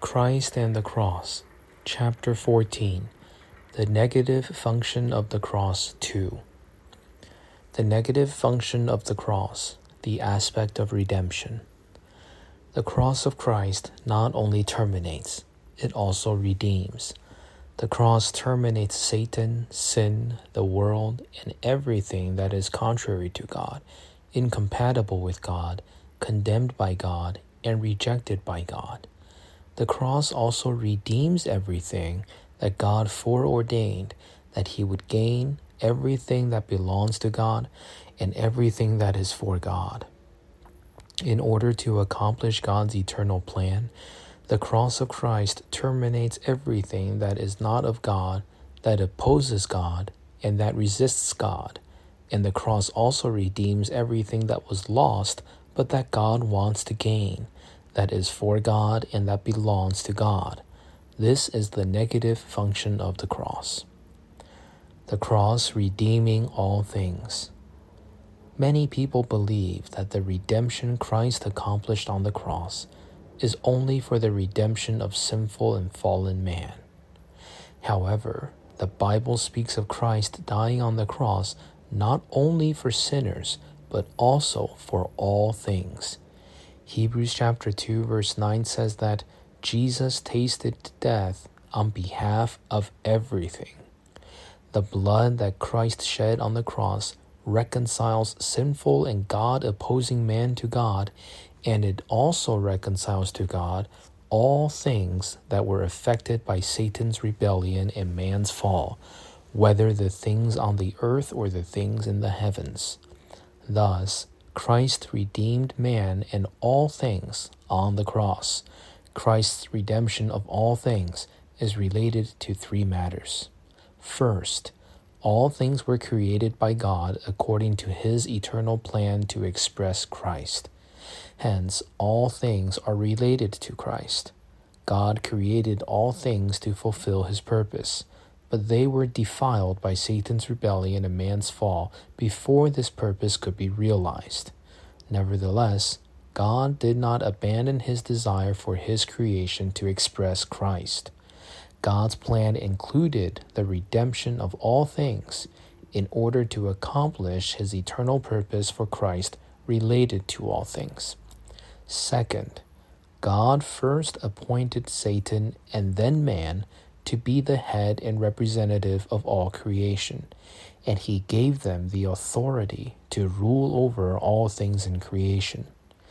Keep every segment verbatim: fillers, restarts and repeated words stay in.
Christ and the Cross, Chapter fourteen, The Negative Function of the Cross two. The negative function of the cross, the aspect of redemption. The cross of Christ not only terminates, it also redeems. The cross terminates Satan, sin, the world, and everything that is contrary to God, incompatible with God, condemned by God, and rejected by God. The cross also redeems everything that God foreordained that he would gain, everything that belongs to God, and everything that is for God. In order to accomplish God's eternal plan, the cross of Christ terminates everything that is not of God, that opposes God, and that resists God. And the cross also redeems everything that was lost, but that God wants to gain, that is for God and that belongs to God. This is the negative function of the cross. The cross redeeming all things. Many people believe that the redemption Christ accomplished on the cross is only for the redemption of sinful and fallen man. However, the Bible speaks of Christ dying on the cross not only for sinners, but also for all things. Hebrews chapter two verse nine says that Jesus tasted death on behalf of everything. The blood that Christ shed on the cross reconciles sinful and God-opposing man to God, and it also reconciles to God all things that were affected by Satan's rebellion and man's fall, whether the things on the earth or the things in the heavens. Thus, Christ redeemed man and all things on the cross. Christ's redemption of all things is related to three matters. First, all things were created by God according to his eternal plan to express Christ. Hence, all things are related to Christ. God created all things to fulfill his purpose, but they were defiled by Satan's rebellion and man's fall before this purpose could be realized. Nevertheless, God did not abandon his desire for his creation to express Christ. God's plan included the redemption of all things in order to accomplish his eternal purpose for Christ related to all things. Second, God first appointed Satan and then man to be the head and representative of all creation, and he gave them the authority to rule over all things in creation.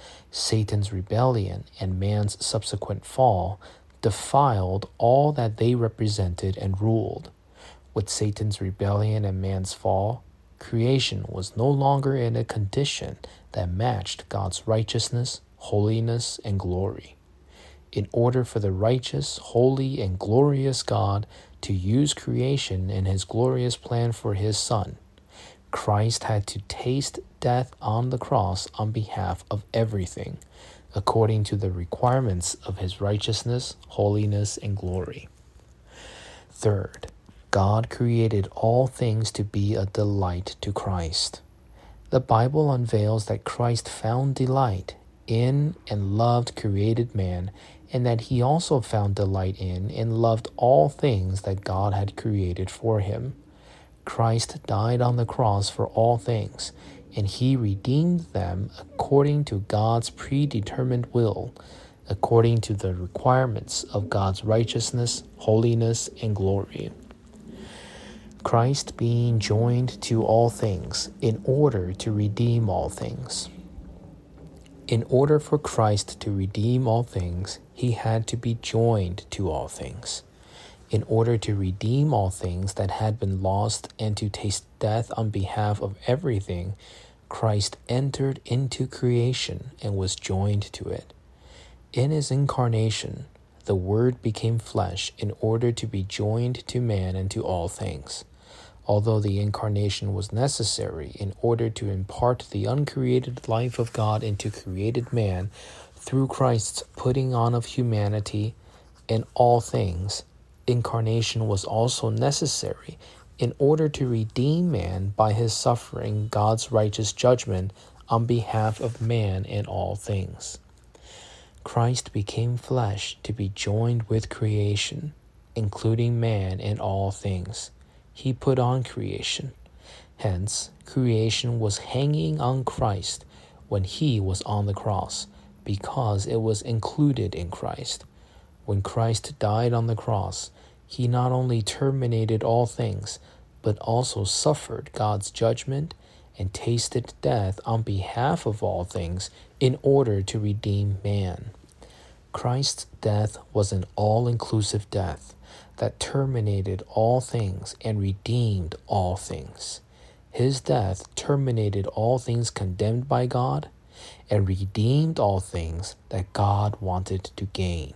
Satan's rebellion and man's subsequent fall defiled all that they represented and ruled. With Satan's rebellion and man's fall, creation was no longer in a condition that matched God's righteousness, holiness, and glory. In order for the righteous, holy, and glorious God to use creation in his glorious plan for his Son, Christ had to taste death on the cross on behalf of everything, according to the requirements of his righteousness, holiness, and glory. Third, God created all things to be a delight to Christ. The Bible unveils that Christ found delight in and loved created man, and that he also found delight in and loved all things that God had created for him. Christ died on the cross for all things, and he redeemed them according to God's predetermined will, according to the requirements of God's righteousness, holiness, and glory. Christ being joined to all things in order to redeem all things. In order for Christ to redeem all things, he had to be joined to all things. In order to redeem all things that had been lost and to taste death on behalf of everything, Christ entered into creation and was joined to it. In his incarnation, the Word became flesh in order to be joined to man and to all things. Although the incarnation was necessary in order to impart the uncreated life of God into created man through Christ's putting on of humanity in all things, incarnation was also necessary in order to redeem man by his suffering God's righteous judgment on behalf of man in all things. Christ became flesh to be joined with creation, including man in all things. He put on creation. Hence, creation was hanging on Christ when he was on the cross, because it was included in Christ. When Christ died on the cross, he not only terminated all things, but also suffered God's judgment and tasted death on behalf of all things in order to redeem man. Christ's death was an all-inclusive death that terminated all things and redeemed all things. His death terminated all things condemned by God and redeemed all things that God wanted to gain.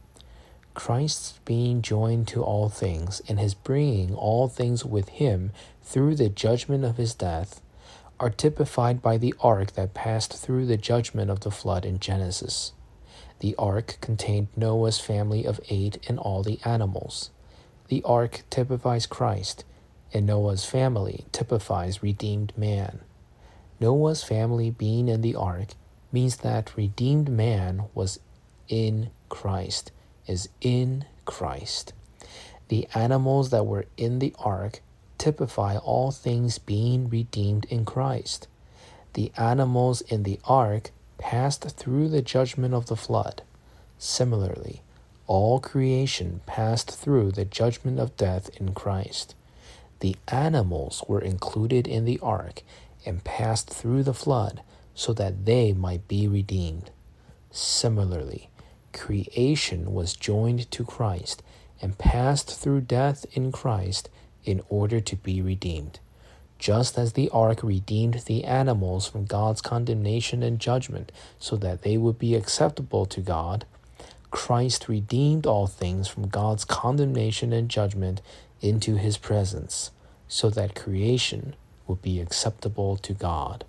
Christ's being joined to all things and his bringing all things with him through the judgment of his death are typified by the ark that passed through the judgment of the flood in Genesis. The ark contained Noah's family of eight and all the animals. The ark typifies Christ, and Noah's family typifies redeemed man. Noah's family being in the ark means that redeemed man was in Christ, is in Christ. The animals that were in the ark typify all things being redeemed in Christ. The animals in the ark passed through the judgment of the flood. Similarly, all creation passed through the judgment of death in Christ. The animals were included in the ark and passed through the flood so that they might be redeemed. Similarly, creation was joined to Christ and passed through death in Christ in order to be redeemed. Just as the ark redeemed the animals from God's condemnation and judgment so that they would be acceptable to God, Christ redeemed all things from God's condemnation and judgment into his presence, so that creation would be acceptable to God.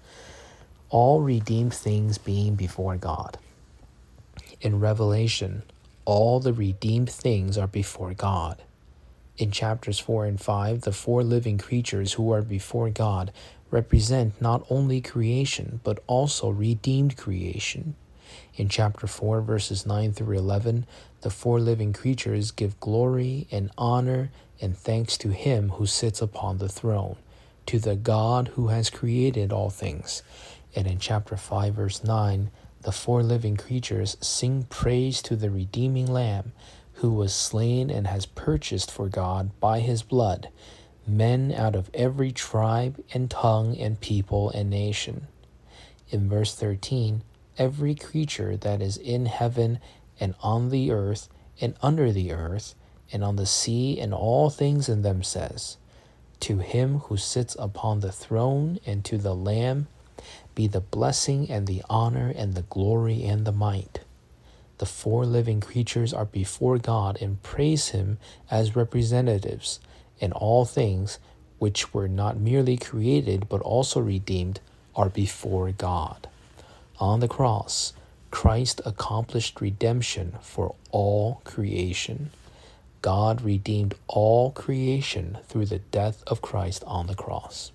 All redeemed things being before God. In Revelation, all the redeemed things are before God. In chapters four and five, the four living creatures who are before God represent not only creation, but also redeemed creation. In chapter four, verses nine through eleven, the four living creatures give glory and honor and thanks to him who sits upon the throne, to the God who has created all things. And in chapter five, verse nine, the four living creatures sing praise to the redeeming Lamb, who was slain and has purchased for God by his blood men out of every tribe and tongue and people and nation. In verse thirteen, every creature that is in heaven and on the earth and under the earth and on the sea and all things in them says, to him who sits upon the throne and to the Lamb be the blessing and the honor and the glory and the might. The four living creatures are before God and praise him as representatives, and all things, which were not merely created but also redeemed, are before God. On the cross, Christ accomplished redemption for all creation. God redeemed all creation through the death of Christ on the cross.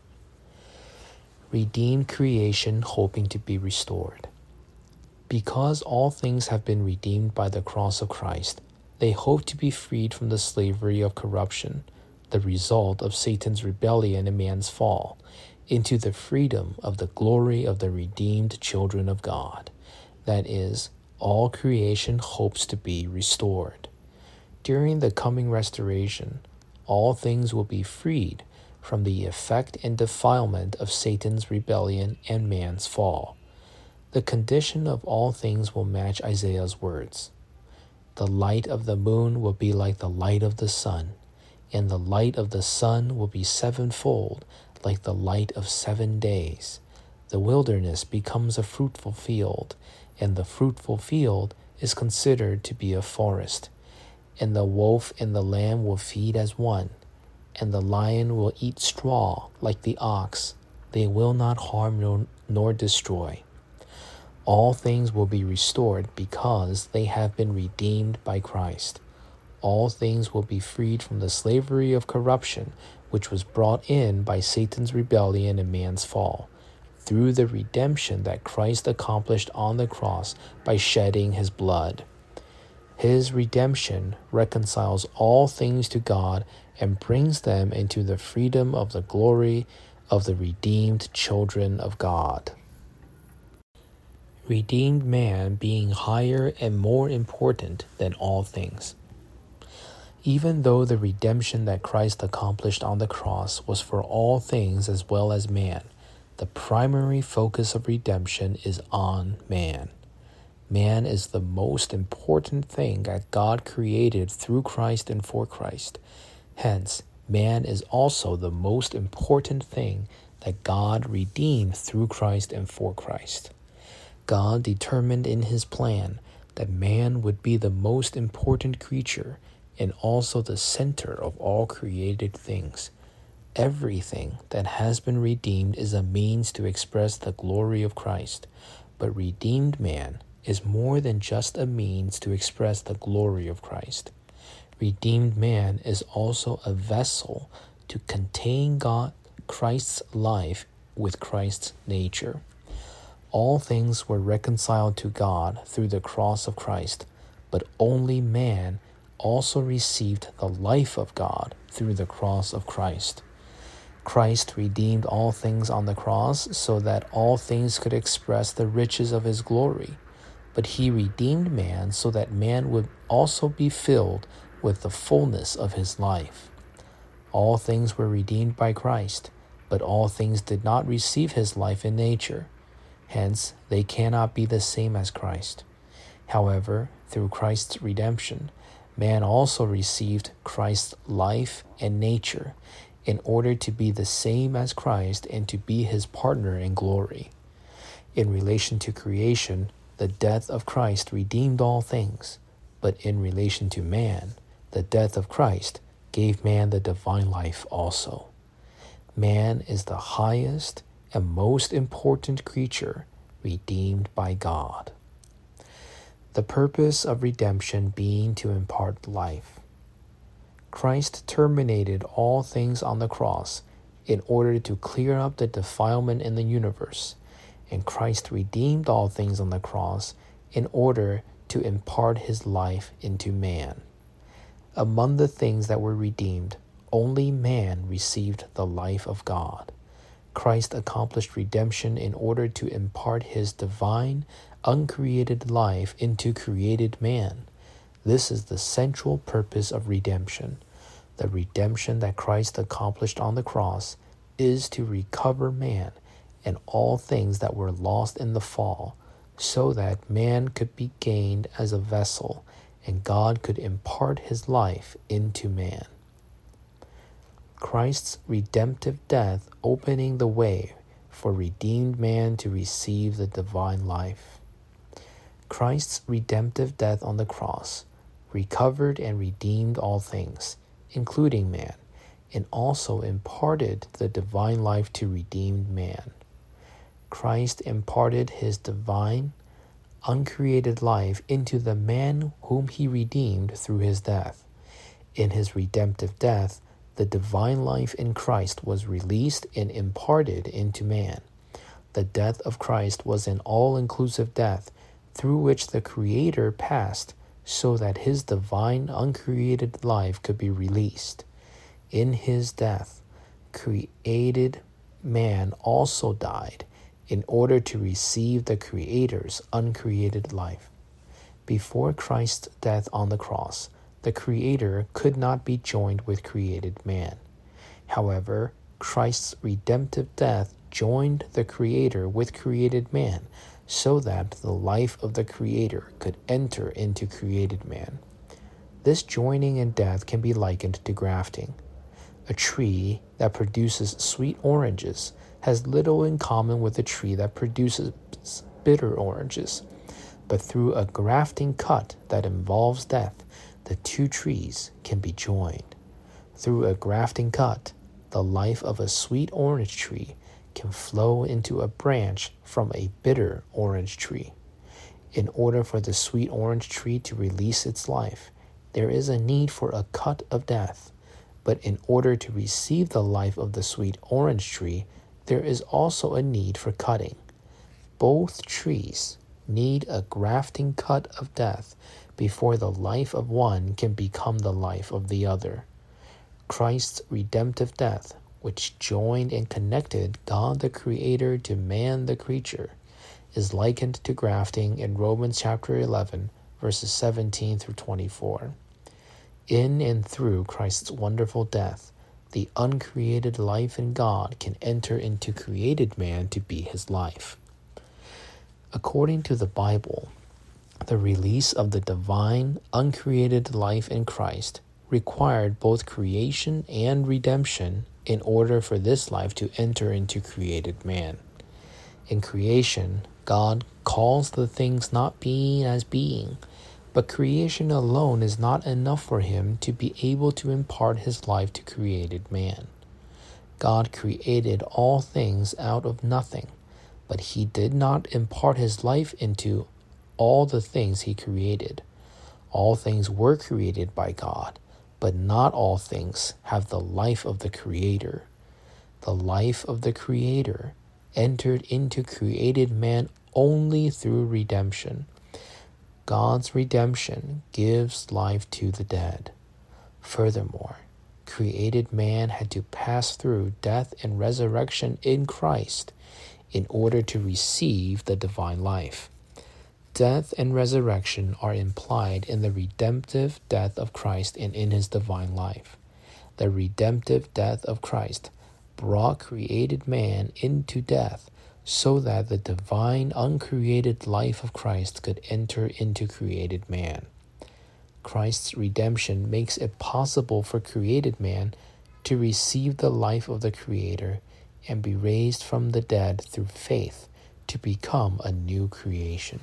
Redeemed creation hoping to be restored. Because all things have been redeemed by the cross of Christ, they hope to be freed from the slavery of corruption, the result of Satan's rebellion and man's fall, into the freedom of the glory of the redeemed children of God. That is, all creation hopes to be restored. During the coming restoration, all things will be freed from the effect and defilement of Satan's rebellion and man's fall. The condition of all things will match Isaiah's words. The light of the moon will be like the light of the sun, and the light of the sun will be sevenfold, like the light of seven days. The wilderness becomes a fruitful field, and the fruitful field is considered to be a forest. And the wolf and the lamb will feed as one, and the lion will eat straw like the ox. They will not harm nor, nor destroy. All things will be restored because they have been redeemed by Christ. All things will be freed from the slavery of corruption, which was brought in by Satan's rebellion and man's fall. through the redemption that Christ accomplished on the cross by shedding his blood. His redemption reconciles all things to God and brings them into the freedom of the glory of the redeemed children of God. Redeemed man being higher and more important than all things. Even though the redemption that Christ accomplished on the cross was for all things as well as man, the primary focus of redemption is on man. Man is the most important thing that God created through Christ and for Christ. Hence, man is also the most important thing that God redeemed through Christ and for Christ. God determined in his plan that man would be the most important creature and also the center of all created things. Everything that has been redeemed is a means to express the glory of Christ, but redeemed man is more than just a means to express the glory of Christ. Redeemed man is also a vessel to contain God, Christ's life with Christ's nature. All things were reconciled to God through the cross of Christ, but only man also received the life of God through the cross of Christ. Christ redeemed all things on the cross so that all things could express the riches of his glory. But he redeemed man so that man would also be filled with the fullness of his life. All things were redeemed by Christ, but all things did not receive his life in nature. Hence, they cannot be the same as Christ. However, through Christ's redemption, man also received Christ's life and nature in order to be the same as Christ and to be his partner in glory. In relation to creation, the death of Christ redeemed all things, but in relation to man, the death of Christ gave man the divine life also. Man is the highest and most important creature redeemed by God. The purpose of redemption being to impart life. Christ terminated all things on the cross in order to clear up the defilement in the universe, and Christ redeemed all things on the cross in order to impart his life into man. Among the things that were redeemed, only man received the life of God. Christ accomplished redemption in order to impart his divine, uncreated life into created man. This is the central purpose of redemption. The redemption that Christ accomplished on the cross is to recover man and all things that were lost in the fall, so that man could be gained as a vessel and God could impart his life into man. Christ's redemptive death opening the way for redeemed man to receive the divine life. Christ's redemptive death on the cross recovered and redeemed all things, including man, and also imparted the divine life to redeemed man. Christ imparted his divine, uncreated life into the man whom he redeemed through his death. In his redemptive death, the divine life in Christ was released and imparted into man. The death of Christ was an all-inclusive death through which the Creator passed so that his divine, uncreated life could be released. In his death, created man also died in order to receive the Creator's uncreated life. Before Christ's death on the cross, the Creator could not be joined with created man. However, Christ's redemptive death joined the Creator with created man so that the life of the Creator could enter into created man. This joining in death can be likened to grafting. A tree that produces sweet oranges has little in common with a tree that produces bitter oranges, but through a grafting cut that involves death, the two trees can be joined. Through a grafting cut, the life of a sweet orange tree can flow into a branch from a bitter orange tree. In order for the sweet orange tree to release its life, there is a need for a cut of death. But in order to receive the life of the sweet orange tree, there is also a need for cutting. Both trees need a grafting cut of death before the life of one can become the life of the other. Christ's redemptive death, which joined and connected God the Creator to man the creature, is likened to grafting in Romans chapter eleven, verses seventeen through twenty-four. In and through Christ's wonderful death, the uncreated life in God can enter into created man to be his life. According to the Bible, the release of the divine, uncreated life in Christ required both creation and redemption in order for this life to enter into created man. In creation, God calls the things not being as being, but creation alone is not enough for him to be able to impart his life to created man. God created all things out of nothing, but he did not impart his life into all the things he created. All things were created by God, but not all things have the life of the Creator. The life of the Creator entered into created man only through redemption. God's redemption gives life to the dead. Furthermore, created man had to pass through death and resurrection in Christ in order to receive the divine life. Death and resurrection are implied in the redemptive death of Christ and in his divine life. The redemptive death of Christ brought created man into death so that the divine uncreated life of Christ could enter into created man. Christ's redemption makes it possible for created man to receive the life of the Creator and be raised from the dead through faith to become a new creation.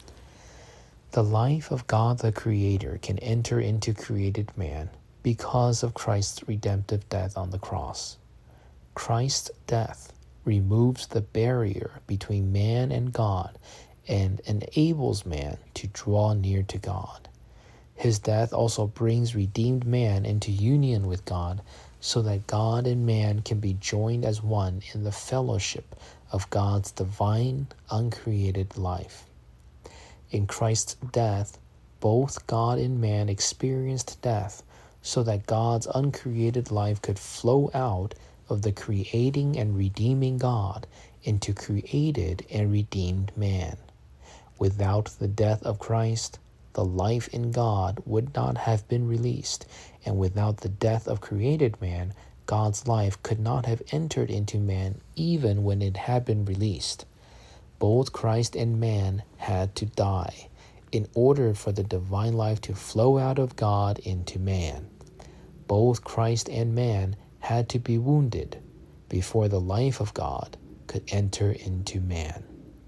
The life of God the Creator can enter into created man because of Christ's redemptive death on the cross. Christ's death removes the barrier between man and God and enables man to draw near to God. His death also brings redeemed man into union with God so that God and man can be joined as one in the fellowship of God's divine, uncreated life. In Christ's death, both God and man experienced death so that God's uncreated life could flow out of the creating and redeeming God into created and redeemed man. Without the death of Christ, the life in God would not have been released, and without the death of created man, God's life could not have entered into man even when it had been released. Both Christ and man had to die in order for the divine life to flow out of God into man. Both Christ and man had to be wounded before the life of God could enter into man.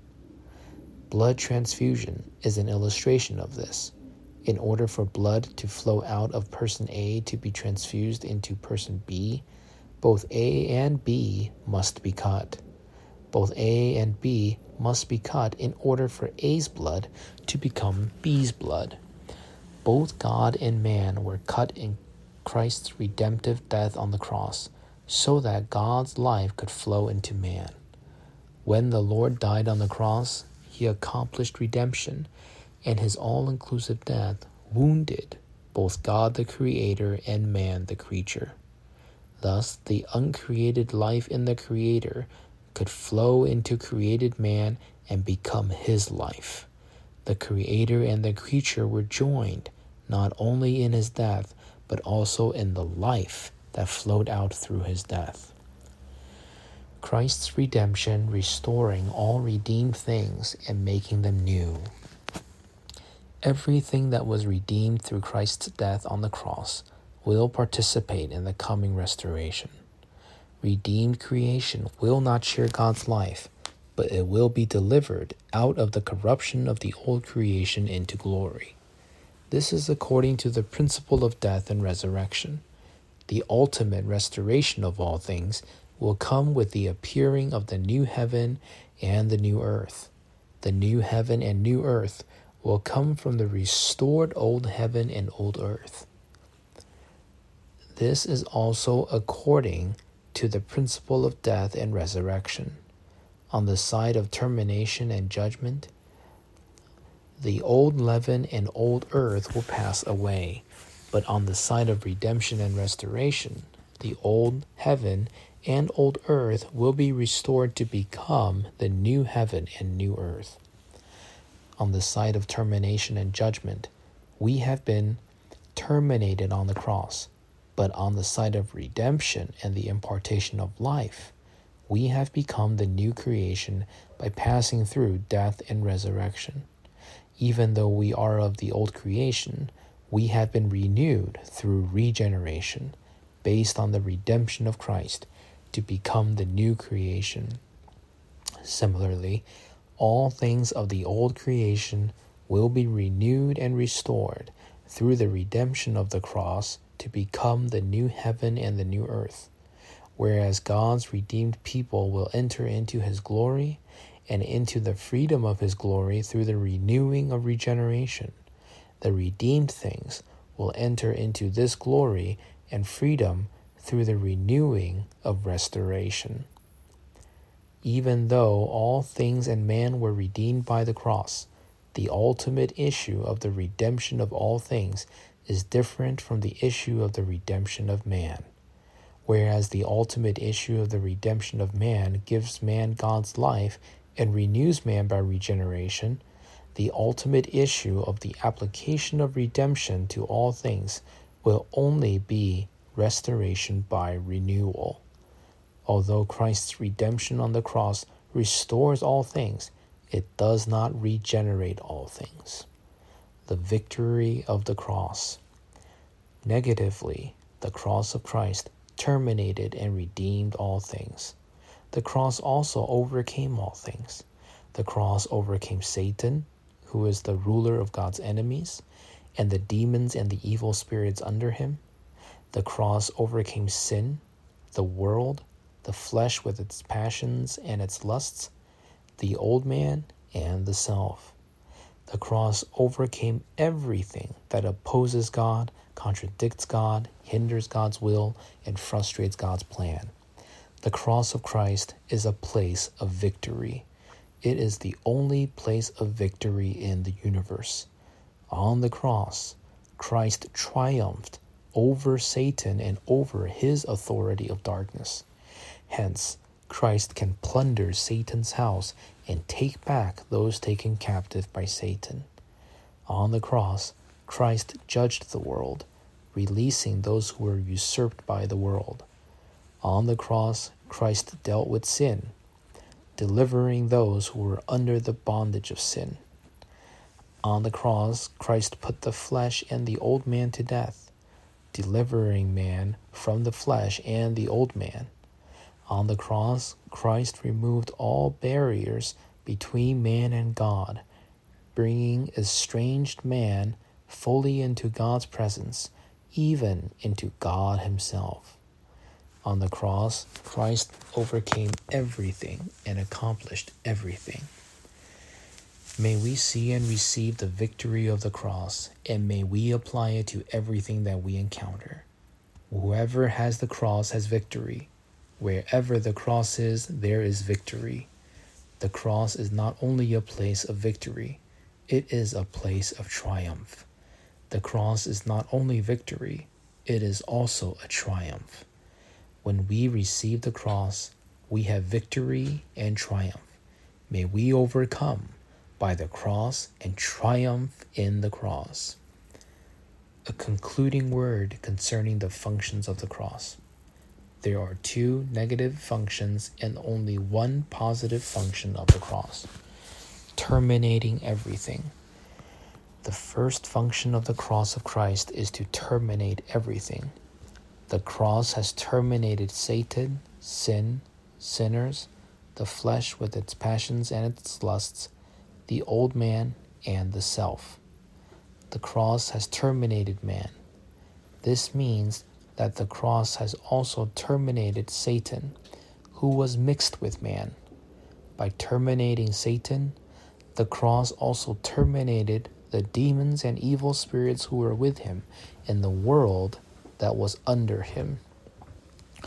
Blood transfusion is an illustration of this. In order for blood to flow out of person A to be transfused into person B, both A and B must be cut. Both A and B must be cut in order for A's blood to become B's blood. Both God and man were cut in Christ's redemptive death on the cross so that God's life could flow into man. When the Lord died on the cross, he accomplished redemption, and his all-inclusive death wounded both God the Creator and man the creature. Thus, the uncreated life in the Creator could flow into created man and become his life. The Creator and the creature were joined not only in his death, but also in the life that flowed out through his death. Christ's redemption, restoring all redeemed things and making them new. Everything that was redeemed through Christ's death on the cross will participate in the coming restoration. Redeemed creation will not share God's life, but it will be delivered out of the corruption of the old creation into glory. This is according to the principle of death and resurrection. The ultimate restoration of all things will come with the appearing of the new heaven and the new earth. The new heaven and new earth will come from the restored old heaven and old earth. This is also according to the principle of death and resurrection. On the side of termination and judgment, the old leaven and old earth will pass away, but on the side of redemption and restoration, the old heaven and old earth will be restored to become the new heaven and new earth. On the side of termination and judgment, we have been terminated on the cross, but on the side of redemption and the impartation of life, we have become the new creation by passing through death and resurrection. Even though we are of the old creation, we have been renewed through regeneration, based on the redemption of Christ, to become the new creation. Similarly, all things of the old creation will be renewed and restored through the redemption of the cross to become the new heaven and the new earth, whereas God's redeemed people will enter into his glory and into the freedom of his glory through the renewing of regeneration. The redeemed things will enter into this glory and freedom through the renewing of restoration. Even though all things and man were redeemed by the cross, the ultimate issue of the redemption of all things is different from the issue of the redemption of man. Whereas the ultimate issue of the redemption of man gives man God's life and renews man by regeneration, the ultimate issue of the application of redemption to all things will only be restoration by renewal. Although Christ's redemption on the cross restores all things, it does not regenerate all things. The victory of the cross. Negatively, the cross of Christ terminated and redeemed all things. The cross also overcame all things. The cross overcame Satan, who is the ruler of God's enemies, and the demons and the evil spirits under him. The cross overcame sin, the world, the flesh with its passions and its lusts, the old man, and the self. The cross overcame everything that opposes God, contradicts God, hinders God's will, and frustrates God's plan. The cross of Christ is a place of victory. It is the only place of victory in the universe. On the cross, Christ triumphed over Satan and over his authority of darkness. Hence, Christ can plunder Satan's house and take back those taken captive by Satan. On the cross, Christ judged the world, releasing those who were usurped by the world. On the cross, Christ dealt with sin, delivering those who were under the bondage of sin. On the cross, Christ put the flesh and the old man to death, delivering man from the flesh and the old man. On the cross, Christ removed all barriers between man and God, bringing estranged man fully into God's presence, even into God himself. On the cross, Christ overcame everything and accomplished everything. May we see and receive the victory of the cross, and may we apply it to everything that we encounter. Whoever has the cross has victory. Wherever the cross is, there is victory. The cross is not only a place of victory, it is a place of triumph. The cross is not only victory, it is also a triumph. When we receive the cross, we have victory and triumph. May we overcome by the cross and triumph in the cross. A concluding word concerning the functions of the cross. There are two negative functions and only one positive function of the cross, terminating everything. The first function of the cross of Christ is to terminate everything. The cross has terminated Satan, sin, sinners, the flesh with its passions and its lusts, the old man, and the self. The cross has terminated man. This means that the cross has also terminated Satan, who was mixed with man. By terminating Satan, the cross also terminated the demons and evil spirits who were with him in the world that was under him.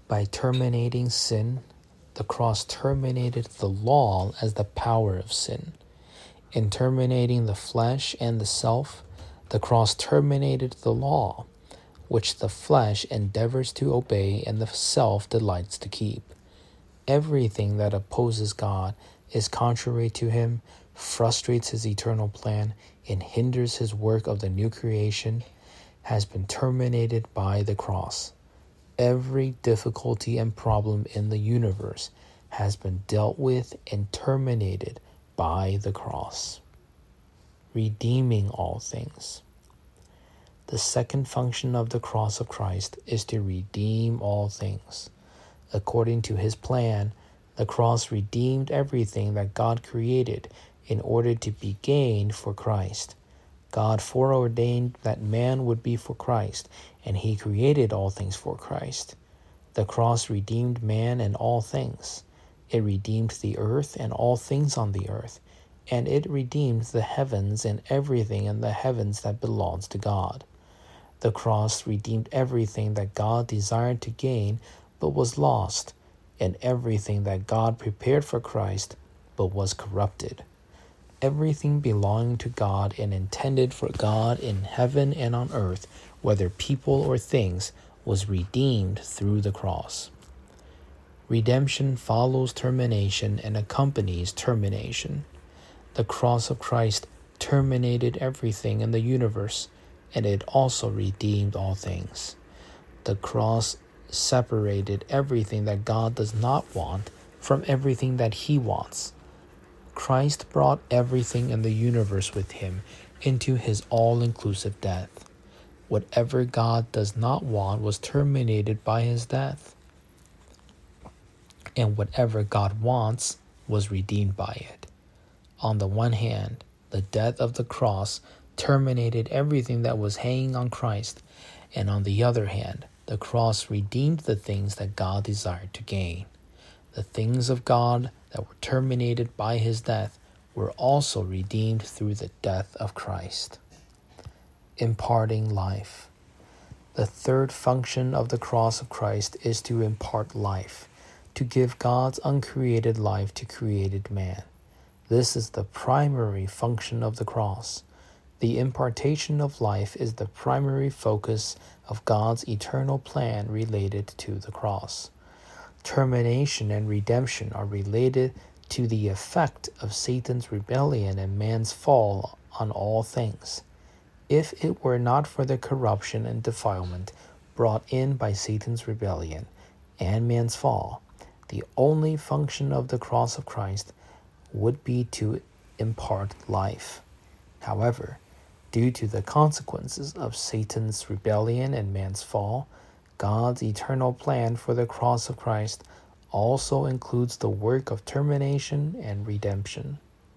By terminating sin, the cross terminated the law as the power of sin. In terminating the flesh and the self, the cross terminated the law, which the flesh endeavors to obey and the self delights to keep. Everything that opposes God, is contrary to him, frustrates his eternal plan, and hinders his work of the new creation, has been terminated by the cross. Every difficulty and problem in the universe has been dealt with and terminated by the cross. Redeeming all things. The second function of the cross of Christ is to redeem all things. According to his plan, the cross redeemed everything that God created in order to be gained for Christ. God foreordained that man would be for Christ, and he created all things for Christ. The cross redeemed man and all things. It redeemed the earth and all things on the earth, and it redeemed the heavens and everything in the heavens that belongs to God. The cross redeemed everything that God desired to gain but was lost, and everything that God prepared for Christ but was corrupted. Everything belonging to God and intended for God in heaven and on earth, whether people or things, was redeemed through the cross. Redemption follows termination and accompanies termination. The cross of Christ terminated everything in the universe, and it also redeemed all things. The cross separated everything that God does not want from everything that he wants. Christ brought everything in the universe with him into his all-inclusive death. Whatever God does not want was terminated by his death, and whatever God wants was redeemed by it. On the one hand, the death of the cross terminated everything that was hanging on Christ, and on the other hand, the cross redeemed the things that God desired to gain. The things of God that were terminated by his death were also redeemed through the death of Christ. Imparting life. The third function of the cross of Christ is to impart life, to give God's uncreated life to created man. This is the primary function of the cross. The impartation of life is the primary focus of God's eternal plan related to the cross. Termination and redemption are related to the effect of Satan's rebellion and man's fall on all things. If it were not for the corruption and defilement brought in by Satan's rebellion and man's fall, the only function of the cross of Christ would be to impart life. However, due to the consequences of Satan's rebellion and man's fall, God's eternal plan for the cross of Christ also includes the work of termination and redemption.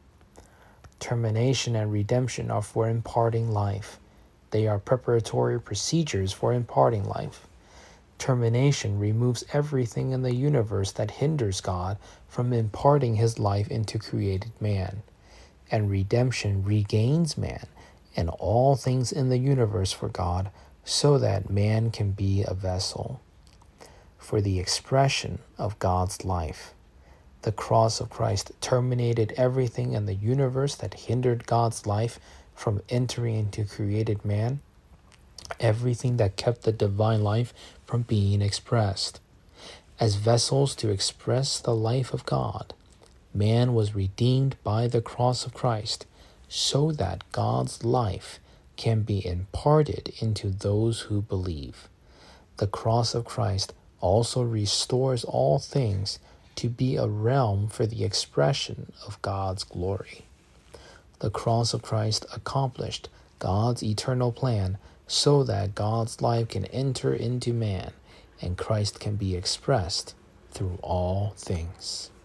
Termination and redemption are for imparting life. They are preparatory procedures for imparting life. Termination removes everything in the universe that hinders God from imparting his life into created man, and redemption regains man and all things in the universe for God, so that man can be a vessel for the expression of God's life. The cross of Christ terminated everything in the universe that hindered God's life from entering into created man, everything that kept the divine life from being expressed. As vessels to express the life of God, man was redeemed by the cross of Christ, so that God's life can be imparted into those who believe. The cross of Christ also restores all things to be a realm for the expression of God's glory. The cross of Christ accomplished God's eternal plan so that God's life can enter into man and Christ can be expressed through all things.